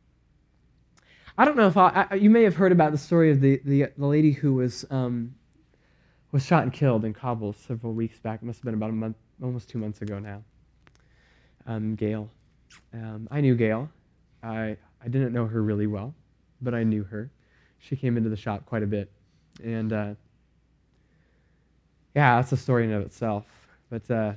I don't know if I, I, you may have heard about the story of the, the, the lady who was um, was shot and killed in Kabul several weeks back. It must have been about a month, almost two months ago now. Um, Gail. Um, I knew Gail. I I didn't know her really well, but I knew her. She came into the shop quite a bit. And uh, yeah, that's a story in and of itself. But uh,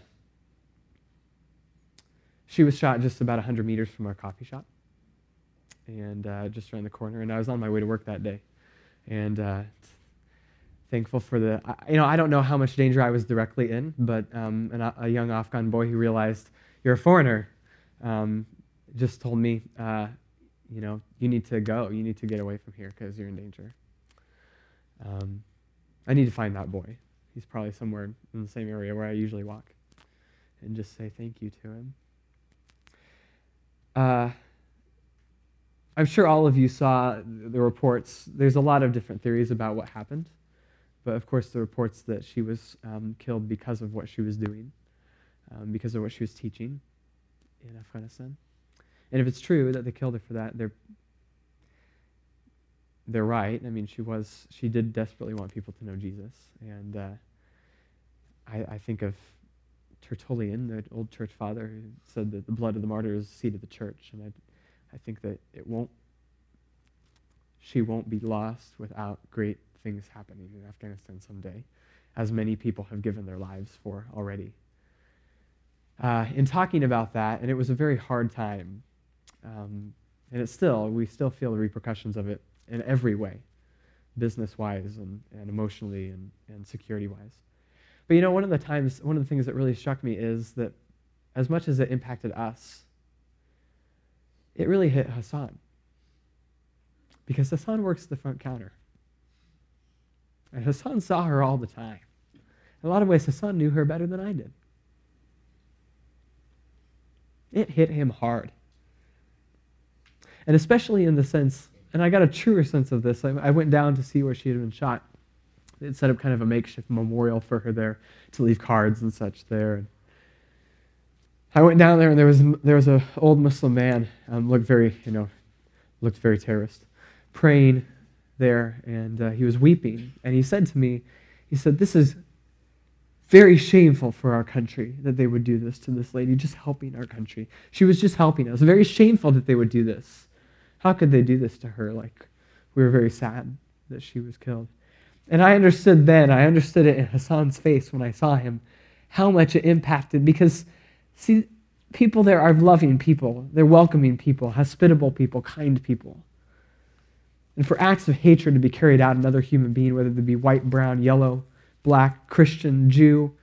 she was shot just about one hundred meters from our coffee shop, and uh, just around the corner. And I was on my way to work that day. And uh, thankful for the, you know, I don't know how much danger I was directly in, but um, an, a young Afghan boy who realized, you're a foreigner, um, just told me, uh, you know, you need to go. You need to get away from here because you're in danger. Um, I need to find that boy. He's probably somewhere in the same area where I usually walk, and just say thank you to him. Uh, I'm sure all of you saw the reports. There's a lot of different theories about what happened, but of course the reports that she was um, killed because of what she was doing, um, because of what she was teaching in Afghanistan. And if it's true that they killed her for that, they're they're right. I mean, she was she did desperately want people to know Jesus, and uh, I, I think of Tertullian, the old church father, who said that the blood of the martyr is the seed of the church, and I, I think that it won't. She won't be lost without great things happening in Afghanistan someday, as many people have given their lives for already. Uh, in talking about that, and it was a very hard time. Um, and it's still, we still feel the repercussions of it in every way, business-wise and, and emotionally and, and security-wise. But you know, one of the times, one of the things that really struck me is that as much as it impacted us, it really hit Hassan. Because Hassan works the front counter. And Hassan saw her all the time. In a lot of ways, Hassan knew her better than I did. It hit him hard. And especially in the sense, and I got a truer sense of this, I, I went down to see where she had been shot. They'd set up kind of a makeshift memorial for her there to leave cards and such there. And I went down there, and there was there was an old Muslim man, um, looked very, you know, looked very terrorist, praying there, and uh, he was weeping. And he said to me, he said, "This is very shameful for our country that they would do this to this lady, just helping our country. She was just helping us. Very shameful that they would do this. How could they do this to her? Like, we were very sad that she was killed." And I understood then, I understood it in Hassan's face when I saw him, how much it impacted. Because, see, people there are loving people. They're welcoming people, hospitable people, kind people. And for acts of hatred to be carried out another human being, whether they be white, brown, yellow, black, Christian, Jew,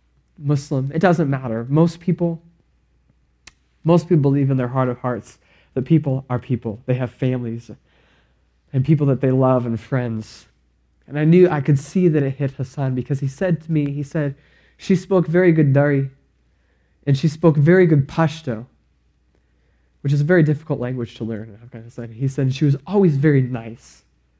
Muslim, it doesn't matter. Most people, most people believe in their heart of hearts that people are people. They have families and people that they love and friends. And I knew, I could see that it hit Hassan because he said to me, he said, she spoke very good Dari, and she spoke very good Pashto, which is a very difficult language to learn in Afghanistan. He said she was always very nice.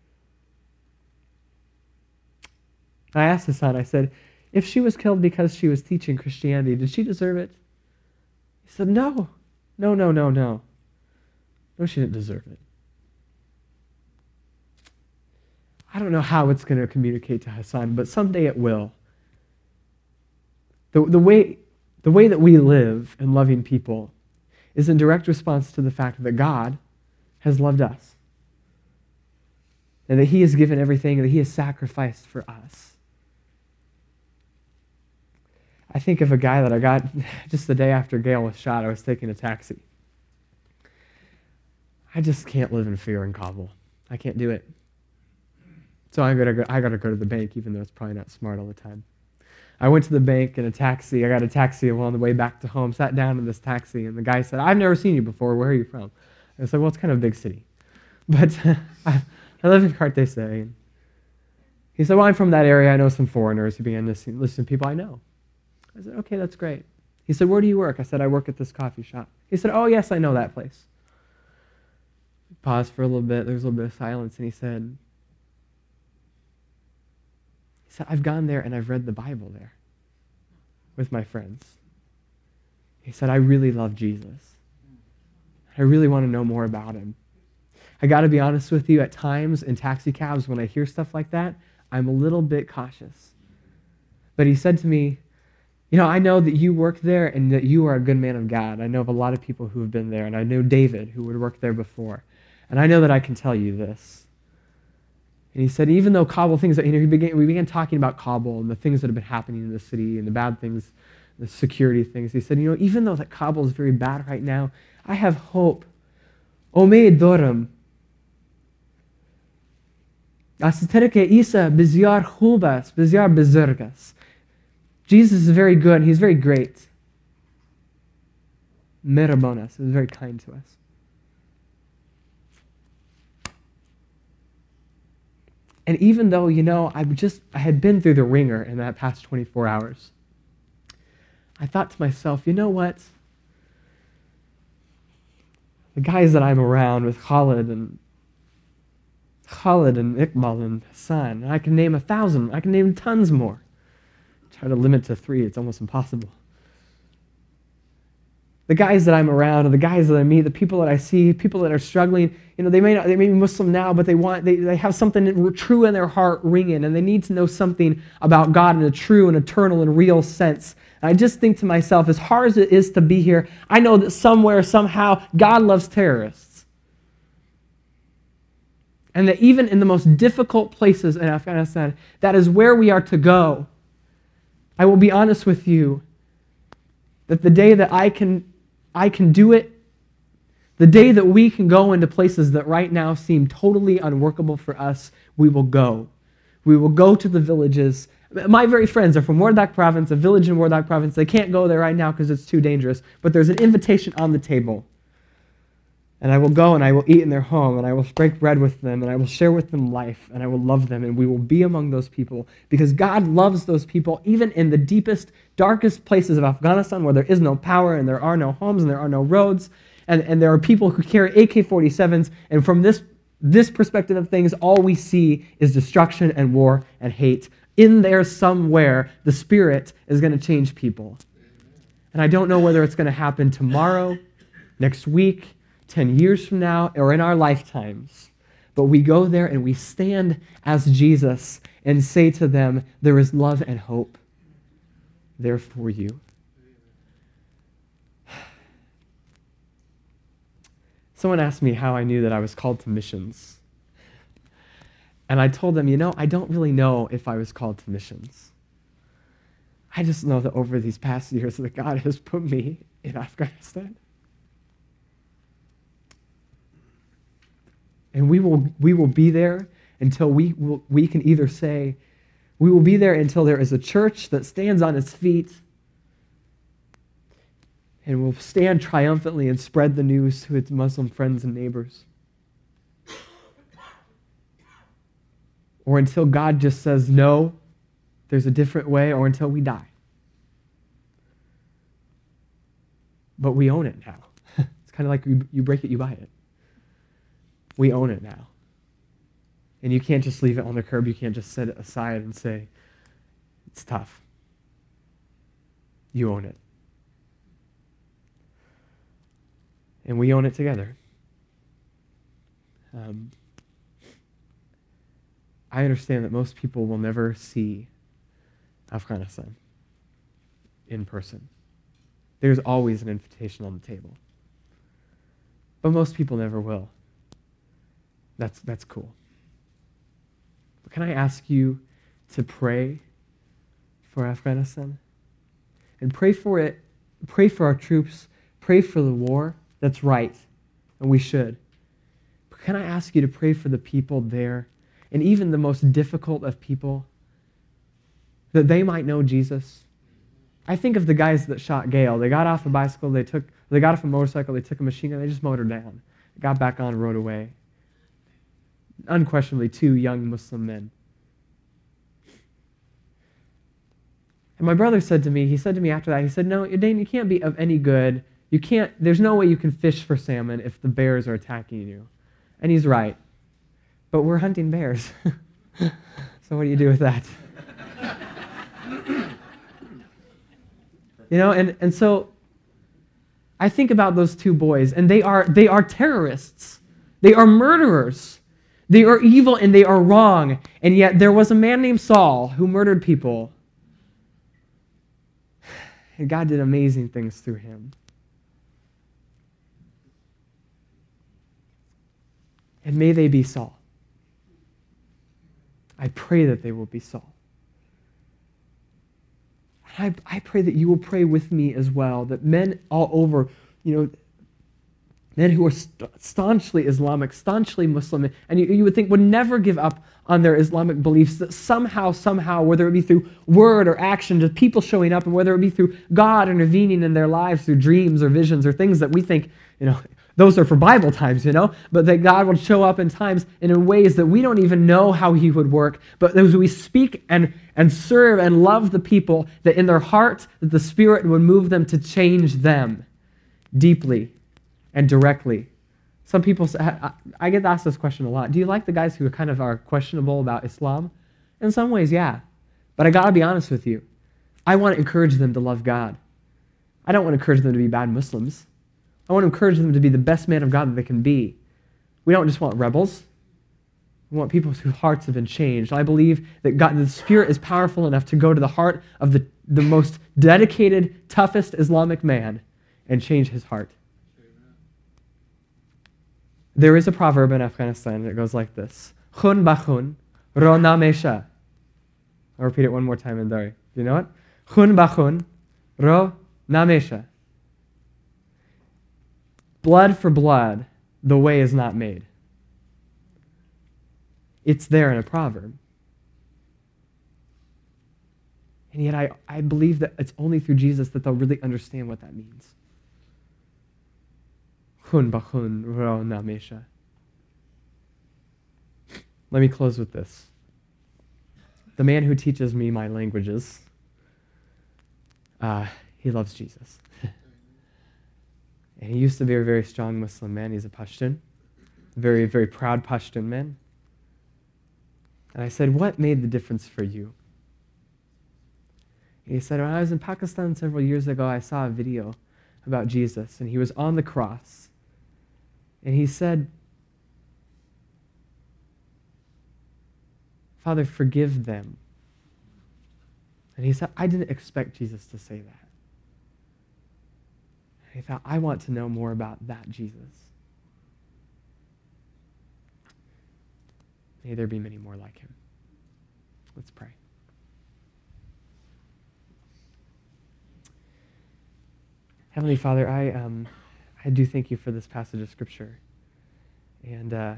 I asked Hassan, I said, if she was killed because she was teaching Christianity, did she deserve it? He said, no, no, no, no, no. No, she didn't deserve it. I don't know how it's going to communicate to Hassan, but someday it will. The, the, way, the way that we live in loving people is in direct response to the fact that God has loved us and that he has given everything, and that he has sacrificed for us. I think of a guy that I got just the day after Gail was shot. I was taking a taxi. I just can't live in fear in Kabul. I can't do it. So I gotta go, I gotta go to the bank, even though it's probably not smart all the time. I went to the bank in a taxi. I got a taxi on the way back to home, sat down in this taxi, and the guy said, I've never seen you before. Where are you from? I said, well, it's kind of a big city. But I, I live in Kartese. He said, well, I'm from that area. I know some foreigners. He began to listen, listen to people I know. I said, okay, that's great. He said, where do you work? I said, I work at this coffee shop. He said, oh, yes, I know that place. We paused for a little bit. There was a little bit of silence, and he said, he said, I've gone there and I've read the Bible there with my friends. He said, I really love Jesus. I really want to know more about him. I got to be honest with you, at times in taxi cabs, when I hear stuff like that, I'm a little bit cautious. But he said to me, you know, I know that you work there and that you are a good man of God. I know of a lot of people who have been there, and I know David, who would work there before. And I know that I can tell you this. And he said, even though Kabul things, that, you know, he began, we began talking about Kabul and the things that have been happening in the city and the bad things, the security things. He said, you know, even though that Kabul is very bad right now, I have hope. Omid Doram. Asiterke Isa bizyar khubas, bizyar bizurgas. Jesus is very good. He's very great. Merabonas is very kind to us. And even though, you know, I just I had been through the ringer in that past twenty-four hours, I thought to myself, you know what? The guys that I'm around with Khalid and Khalid and Iqbal and Hassan, and I can name a thousand, I can name tons more. Try to limit to three, it's almost impossible. The guys that I'm around, and the guys that I meet, the people that I see, people that are struggling, you know, they may not, they may be Muslim now, but they want, they, they have something true in their heart ringing, and they need to know something about God in a true and eternal and real sense. And I just think to myself, as hard as it is to be here, I know that somewhere, somehow, God loves terrorists. And that even in the most difficult places in Afghanistan, that is where we are to go. I will be honest with you, that the day that I can I can do it, the day that we can go into places that right now seem totally unworkable for us, we will go. We will go to the villages. My very friends are from Wardak province, a village in Wardak province. They can't go there right now because it's too dangerous, but there's an invitation on the table. And I will go and I will eat in their home, and I will break bread with them, and I will share with them life, and I will love them, and we will be among those people because God loves those people even in the deepest, darkest places of Afghanistan where there is no power and there are no homes and there are no roads, and, and there are people who carry A K forty-sevens, and from this, this perspective of things, all we see is destruction and war and hate. In there somewhere, the Spirit is going to change people. And I don't know whether it's going to happen tomorrow, next week, ten years from now, or in our lifetimes. But we go there and we stand as Jesus and say to them, there is love and hope there for you. Someone asked me how I knew that I was called to missions. And I told them, you know, I don't really know if I was called to missions. I just know that over these past years that God has put me in Afghanistan. And we will we will be there until we will, we can either say, we will be there until there is a church that stands on its feet and will stand triumphantly and spread the news to its Muslim friends and neighbors. Or until God just says, no, there's a different way, or until we die. But we own it now. It's kind of like you, you break it, you buy it. We own it now. And you can't just leave it on the curb. You can't just set it aside and say, it's tough. You own it. And we own it together. Um, I understand that most people will never see Afghanistan in person. There's always an invitation on the table. But most people never will. That's, that's cool. But can I ask you to pray for Afghanistan? And pray for it, pray for our troops, pray for the war. That's right, and we should. But can I ask you to pray for the people there, and even the most difficult of people, that they might know Jesus? I think of the guys that shot Gail. They got off a bicycle, they took, they got off a motorcycle, they took a machine gun, they just mowed her down. Got back on, rode away. Unquestionably, two young Muslim men. And my brother said to me, he said to me after that, he said, no, Dane, you can't be of any good. You can't, there's no way you can fish for salmon if the bears are attacking you. And he's right. But we're hunting bears. So what do you do with that? You know, and, and so I think about those two boys, and they are they are terrorists. They are murderers. They are evil and they are wrong. And yet there was a man named Saul who murdered people. And God did amazing things through him. And may they be Saul. I pray that they will be Saul. I, I pray that you will pray with me as well, that men all over, you know, men who are st- staunchly Islamic, staunchly Muslim, and you, you would think would never give up on their Islamic beliefs, that somehow, somehow, whether it be through word or action, just people showing up, and whether it be through God intervening in their lives through dreams or visions or things that we think, you know, those are for Bible times, you know, but that God will show up in times and in ways that we don't even know how he would work, but as we speak and, and serve and love the people, that in their heart, that the Spirit would move them to change them deeply and directly. Some people say, I, I get asked this question a lot. Do you like the guys who are kind of are questionable about Islam? In some ways, yeah. But I got to be honest with you. I want to encourage them to love God. I don't want to encourage them to be bad Muslims. I want to encourage them to be the best man of God that they can be. We don't just want rebels. We want people whose hearts have been changed. I believe that God, the Spirit is powerful enough to go to the heart of the, the most dedicated, toughest Islamic man and change his heart. There is a proverb in Afghanistan that goes like this. Khun bakhun, ro namesha. I'll repeat it one more time in Dari. Do you know it? Khun bakhun, ro namesha. Blood for blood, the way is not made. It's there in a proverb. And yet I, I believe that it's only through Jesus that they'll really understand what that means. Khun bakhun ro namesha. Let me close with this. The man who teaches me my languages, uh, he loves Jesus. And he used to be a very strong Muslim man. He's a Pashtun, very, very proud Pashtun man. And I said, what made the difference for you? And he said, when I was in Pakistan several years ago, I saw a video about Jesus, and he was on the cross. And he said, Father, forgive them. And he said, I didn't expect Jesus to say that. And he thought, I want to know more about that Jesus. May there be many more like him. Let's pray. Heavenly Father, I um, I do thank you for this passage of Scripture. And uh,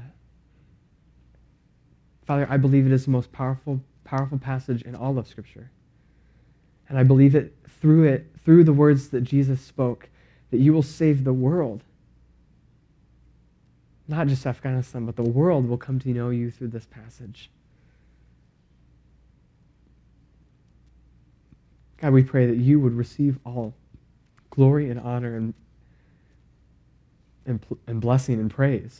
Father, I believe it is the most powerful, powerful passage in all of Scripture. And I believe it through it, through the words that Jesus spoke, that you will save the world. Not just Afghanistan, but the world will come to know you through this passage. God, we pray that you would receive all glory and honor and, and, and blessing and praise.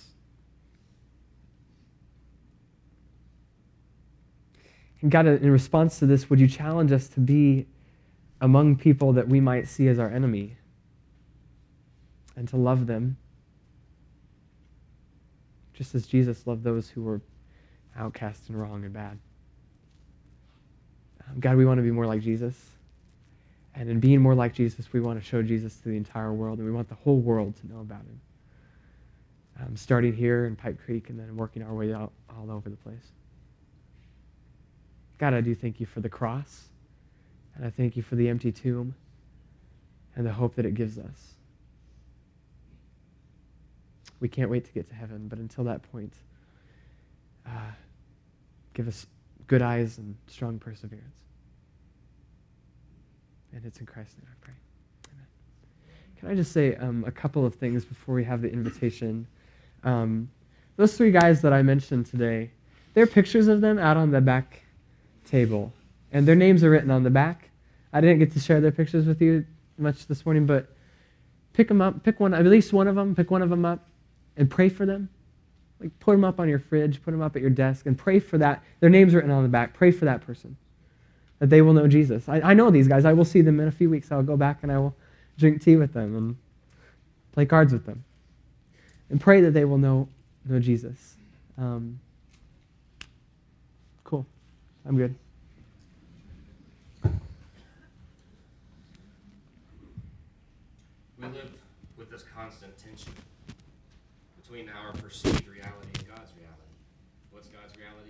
And God, in response to this, would you challenge us to be among people that we might see as our enemy and to love them just as Jesus loved those who were outcast and wrong and bad. Um, God, we want to be more like Jesus. And in being more like Jesus, we want to show Jesus to the entire world, and we want the whole world to know about him. Um, starting here in Pipe Creek and then working our way out all over the place. God, I do thank you for the cross, and I thank you for the empty tomb and the hope that it gives us. We can't wait to get to heaven, but until that point, uh, give us good eyes and strong perseverance. And it's in Christ's name I pray. Amen. Can I just say um, a couple of things before we have the invitation? Um, those three guys that I mentioned today, there are pictures of them out on the back table, and their names are written on the back. I didn't get to share their pictures with you much this morning, but pick them up, pick one, at least one of them, pick one of them up, and pray for them. Like put them up on your fridge, put them up at your desk, and pray for that. Their names are written on the back. Pray for that person, that they will know Jesus. I, I know these guys. I will see them in a few weeks. I'll go back and I will drink tea with them and play cards with them. And pray that they will know, know Jesus. Um, cool. I'm good. We live with this constant tension between our perceived reality and God's reality. What's God's reality?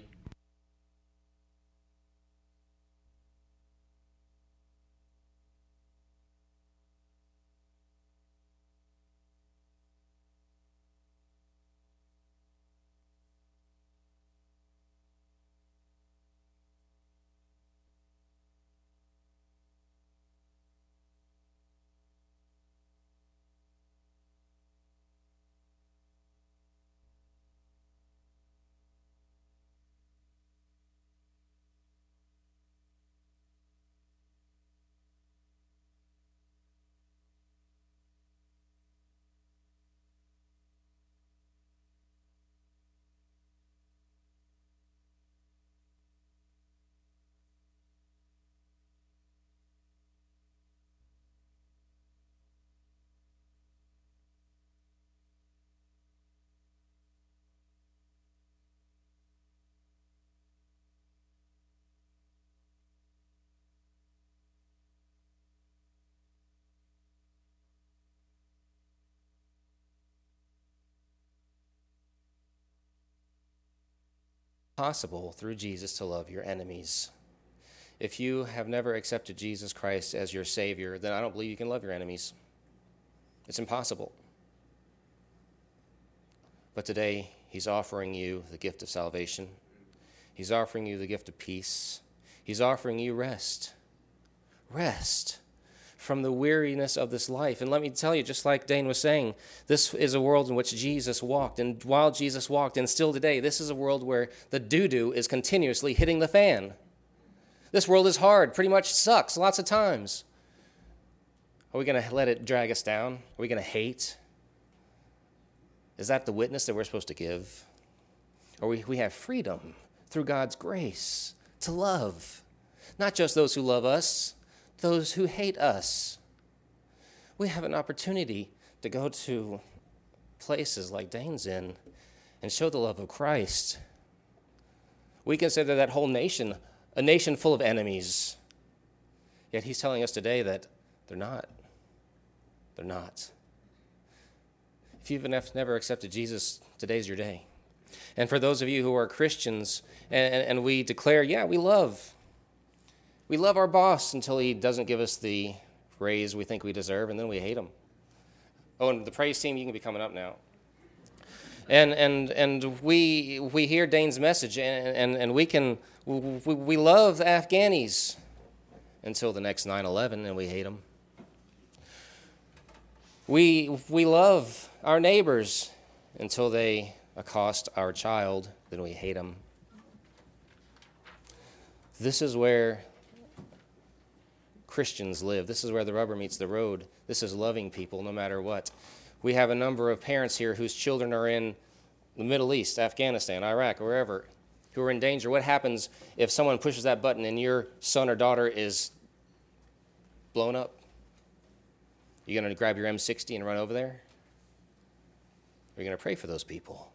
Possible through Jesus to love your enemies. If you have never accepted Jesus Christ as your Savior, then I don't believe you can love your enemies. It's impossible. But today, he's offering you the gift of salvation. He's offering you the gift of peace. He's offering you rest. Rest from the weariness of this life. And let me tell you, just like Dane was saying, this is a world in which Jesus walked. And while Jesus walked, and still today, this is a world where the doo-doo is continuously hitting the fan. This world is hard, pretty much sucks lots of times. Are we going to let it drag us down? Are we going to hate? Is that the witness that we're supposed to give? Or we, we have freedom through God's grace to love, not just those who love us, those who hate us. We have an opportunity to go to places like Dane's in and show the love of Christ. We consider that whole nation a nation full of enemies. Yet he's telling us today that they're not. They're not. If you've never accepted Jesus, today's your day. And for those of you who are Christians, and, and we declare, yeah, we love. We love our boss until he doesn't give us the raise we think we deserve, and then we hate him. Oh, and the praise team, you can be coming up now. And and and we we hear Dane's message, and and, and we can we, we love the Afghanis until the next nine eleven, and we hate them. We, we love our neighbors until they accost our child, then we hate them. This is where Christians live. This is where the rubber meets the road. This is loving people no matter what. We have a number of parents here whose children are in the Middle East, Afghanistan, Iraq, or wherever, who are in danger. What happens if someone pushes that button and your son or daughter is blown up? You going to grab your M sixty and run over there? Or are you going to pray for those people?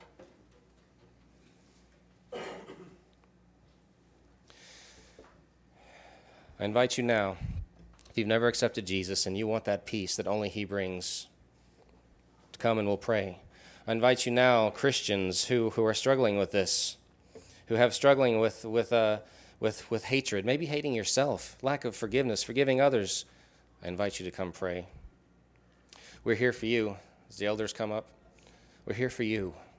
I invite you now, if you've never accepted Jesus and you want that peace that only he brings, to come and we'll pray. I invite you now, Christians who, who are struggling with this, who have struggling with, with, uh, with, with hatred, maybe hating yourself, lack of forgiveness, forgiving others. I invite you to come pray. We're here for you. As the elders come up, we're here for you.